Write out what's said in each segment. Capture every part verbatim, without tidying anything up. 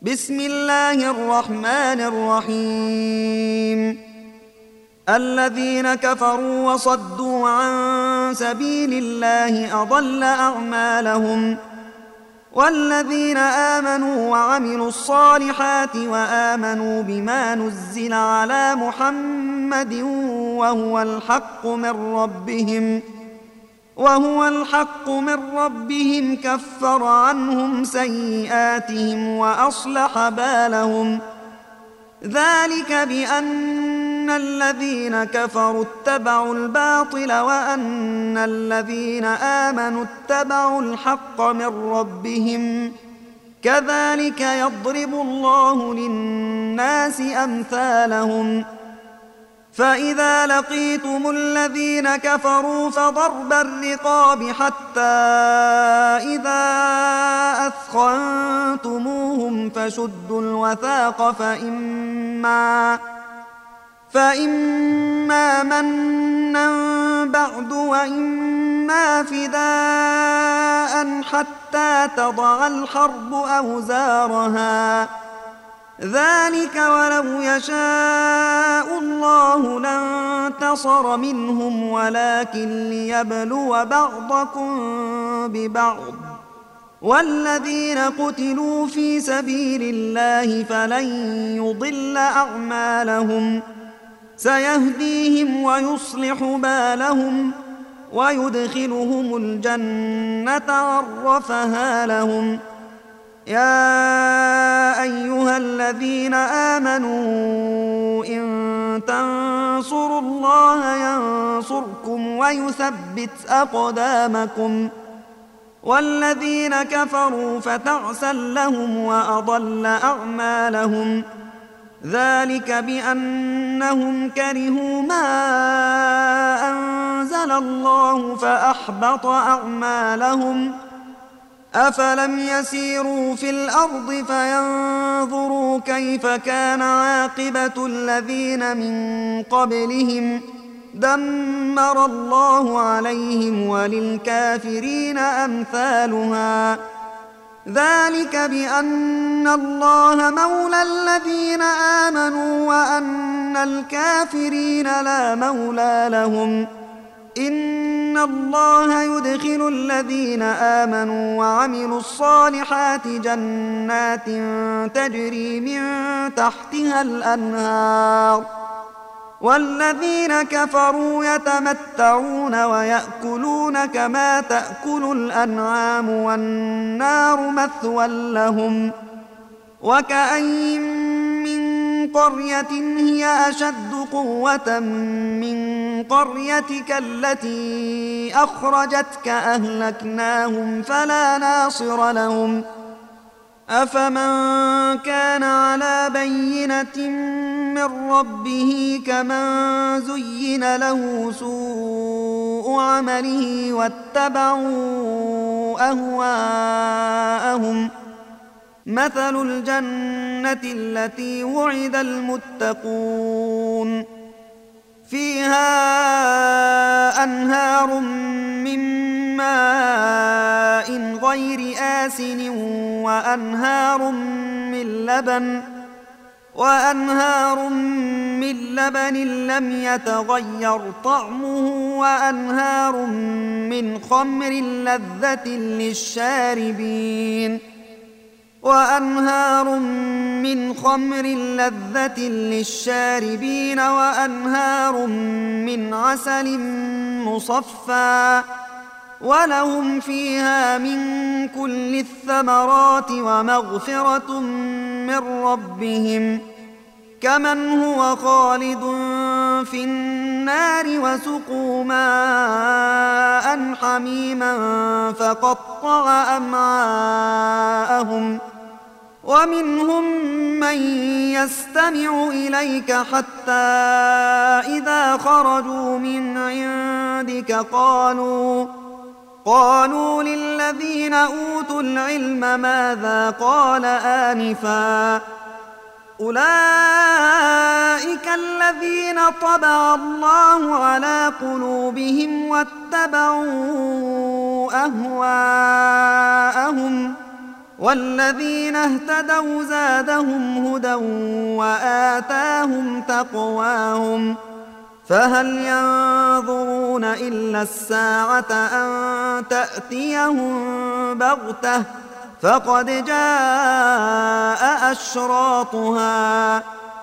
بسم الله الرحمن الرحيم. الذين كفروا وصدوا عن سبيل الله أضل أعمالهم، والذين آمنوا وعملوا الصالحات وآمنوا بما نزل على محمد وهو الحق من ربهم وهو الحق من ربهم كفر عنهم سيئاتهم وأصلح بالهم. ذلك بأن الذين كفروا اتبعوا الباطل وأن الذين آمنوا اتبعوا الحق من ربهم، كذلك يضرب الله للناس أمثالهم. فإذا لقيتم الذين كفروا فضرب الرقاب حتى إذا أثخنتموهم فشدوا الوثاق فإما, فإما منا بعد وإما فداء حتى تضع الحرب أوزارها. ذلك ولو يشاء الله لانتصر منهم ولكن ليبلو بعضكم ببعض. والذين قتلوا في سبيل الله فلن يضل أعمالهم، سيهديهم ويصلح بالهم ويدخلهم الجنة عرفها لهم. يا أيها الذين آمنوا إن تنصروا الله ينصركم ويثبت أقدامكم. والذين كفروا فتعسا لهم وأضل أعمالهم. ذلك بأنهم كرهوا ما أنزل الله فأحبط أعمالهم. أفلم يسيروا في الأرض فينظروا كيف كان عاقبة الذين من قبلهم، دمر الله عليهم وللكافرين أمثالها. ذلك بأن الله مولى الذين آمنوا وأن الكافرين لا مولى لهم. إن الله يدخل الذين آمنوا وعملوا الصالحات جنات تجري من تحتها الأنهار، والذين كفروا يتمتعون ويأكلون كما تأكل الأنعام والنار مثوى لهم. وكأين من قرية هي أشد قوة من قريتك التي أخرجتك أهلكناهم فلا ناصر لهم. أفمن كان على بينة من ربه كمن زين له سوء عمله واتبعوا أهواءهم. مثل الجنة التي وعد المتقون فيها أنهار من ماء غير آسن وأنهار من لبن وأنهار من لبن لم يتغير طعمه وأنهار من خمر لذة للشاربين وأنهار من خمر لذة للشاربين وأنهار من عسل مصفى ولهم فيها من كل الثمرات ومغفرة من ربهم كمن هو خالد في النار وسقوا ماء حميما فقطع أمعاءهم. ومنهم من يستمع إليك حتى إذا خرجوا من عندك قالوا قالوا للذين أوتوا العلم ماذا قال آنفا أولئك الذين طبع الله على قلوبهم واتبعوا أهواءهم والذين اهتدوا زادهم هدى وآتاهم تقواهم فهل ينظرون إلا الساعة أن تأتيهم بغتة فقد جاء أشراطها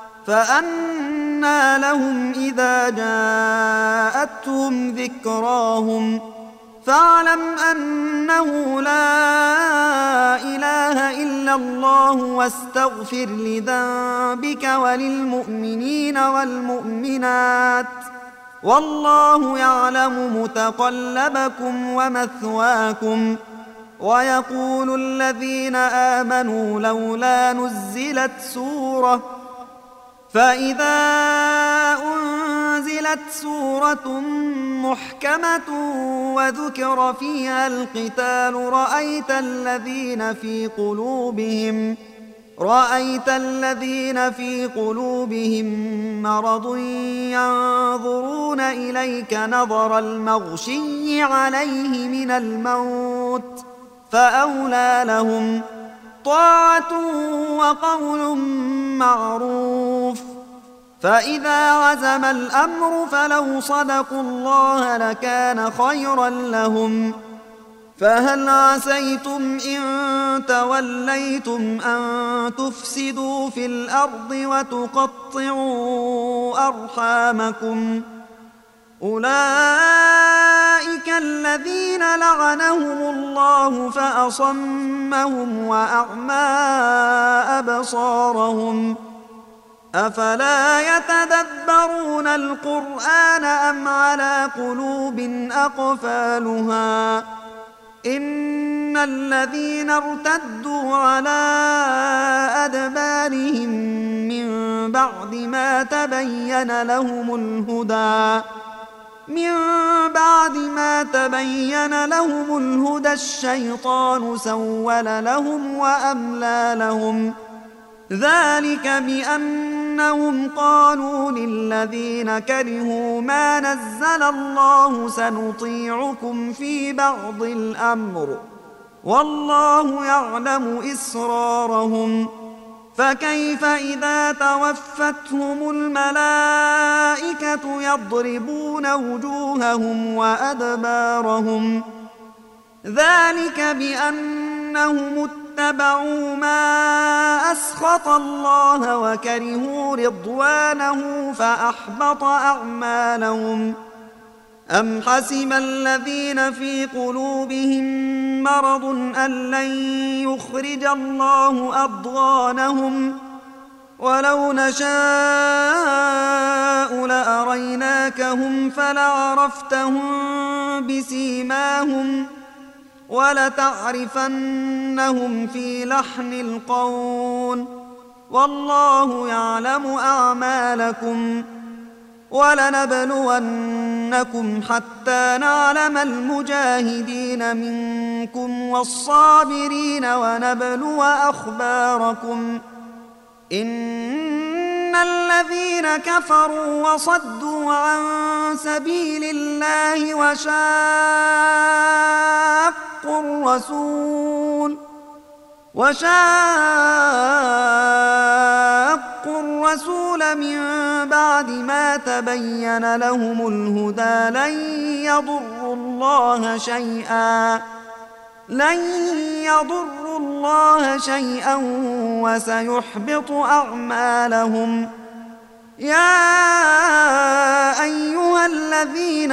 فأنى لهم إذا جاءتهم ذكراهم فاعلم أنه لا إله إلا الله واستغفر لذنبك وللمؤمنين والمؤمنات والله يعلم متقلبكم ومثواكم. ويقول الذين آمنوا لولا نزلت سورة فإذا أنزلت سورة محكمة وذكر فيها القتال رأيت الذين في قلوبهم رأيت الذين في قلوبهم مرض ينظرون إليك نظر المغشي عليه من الموت فأولى لهم طاعة وقول معروف. فإذا عزم الأمر فلو صدقوا الله لكان خيرا لهم. فهل عسيتم إن توليتم أن تفسدوا في الأرض وتقطعوا أرحامكم أولئك الذين لعنهم الله فأصمهم وأعمى أبصارهم أفلا يتدبرون القرآن أم على قلوب أقفالها إن الذين ارتدوا على أدبارهم من بعد ما تبين لهم الهدى من بعد ما تبين لهم الهدى الشيطان سول لهم وأملى لهم ذلك بأنهم قالوا للذين كرهوا ما نزل الله سنطيعكم في بعض الأمر والله يعلم إسرارهم فكيف إذا توفتهم الملائكة يضربون وجوههم وأدبارهم ذلك بأنهم اتبعوا ما أسخط الله وكرهوا رضوانه فأحبط أعمالهم. أم حسب الذين في قلوبهم مرض أن لن يخرج الله أضغانهم ولو نشاء لأريناكهم فلعرفتهم بسيماهم ولتعرفنهم في لحن القول والله يعلم أعمالكم ولنبلونكم حتى نعلم المجاهدين منكم والصابرين ونبلو أخباركم إن الذين كفروا وصدوا عن سبيل الله وشاقوا الرسول وشاقوا الرسول من بعد ما تبين لهم الهدى لن يضروا الله شيئا لن يضروا الله شيئا وسيحبط أعمالهم. يا أيها الذين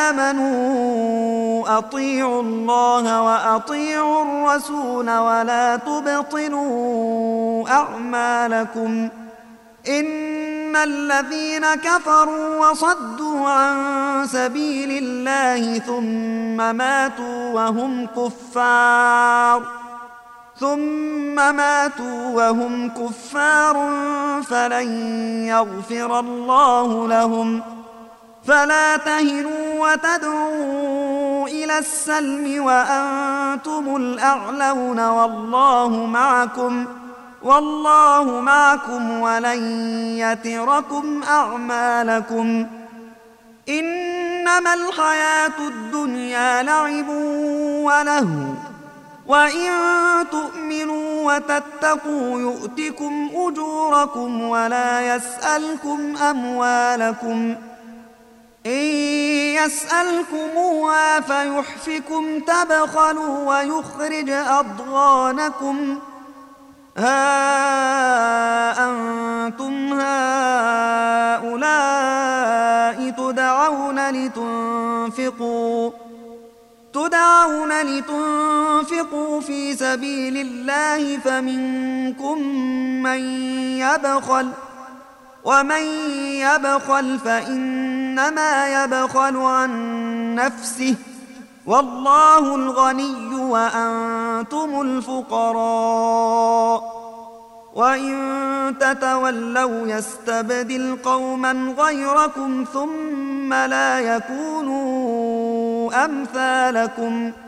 آمنوا أطيعوا الله وأطيعوا الرسول ولا تبطلوا أعمالكم إن الذين كفروا وصدوا عن سبيل الله ثم ماتوا وهم كفار ثم ماتوا وهم كفار فلن يغفر الله لهم فلا تهنوا وتدعوا إلى السلم وأنتم الأعلون والله معكم والله معكم ولن يتركم أعمالكم. إنما الحياة الدنيا لعب ولهو وإن تؤمنوا وتتقوا يؤتكم أجوركم ولا يسألكم أموالكم إن يسألكموها فيحفكم تبخلوا ويخرج أضغانكم ها أنتم هؤلاء تدعون لتنفقوا تدعون لتنفقوا في سبيل الله فمنكم من يبخل ومن يبخل فإنما يبخل عن نفسه والله الغني وأنتم الفقراء وإن تتولوا يستبدل قوما غيركم ثم لا يكونوا أمثالكم